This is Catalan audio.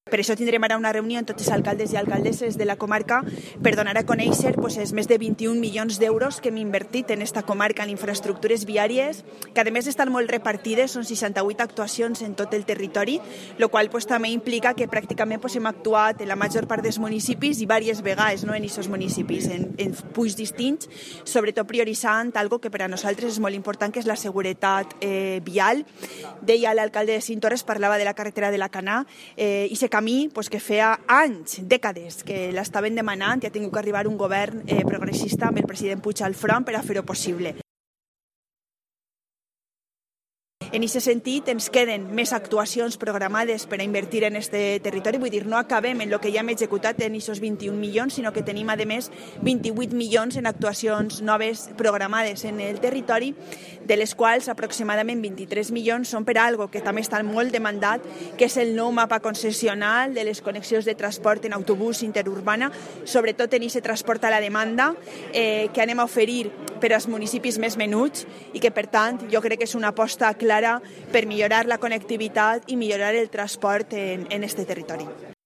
Per això tindrem ara una reunió amb tots els alcaldes i alcaldesses de la comarca per donar a conèixer els més de 21 milions d'euros que hem invertit en esta comarca en infraestructures viàries, que a més estan molt repartides, són 68 actuacions en tot el territori, el qual també implica que pràcticament hem actuat en la major part dels municipis i diverses vegades en aquests municipis, en punts distints, sobretot prioritzant algo que per a nosaltres és molt important, que és la seguretat vial. Deia l'alcalde de Cinctorres, parlava de la carretera de la Canà, i aquest camí que feia anys, dècades, que l'estaven demanant i ha tingut que arribar un govern progressista amb el president Puig al front per a fer-ho possible. En aquest sentit, ens queden més actuacions programades per a invertir en aquest territori. Vull dir, no acabem en el que ja hem executat en aquests 21 milions, sinó que tenim, a més, 28 milions en actuacions noves programades en el territori, de les quals aproximadament 23 milions són per a algo que també està molt demandat, que és el nou mapa concessional de les connexions de transport en autobús interurbana, sobretot en aquest transport a la demanda, que anem a oferir per als municipis més menuts i que, per tant, jo crec que és una aposta clara per millorar la connectivitat i millorar el transport en aquest territori.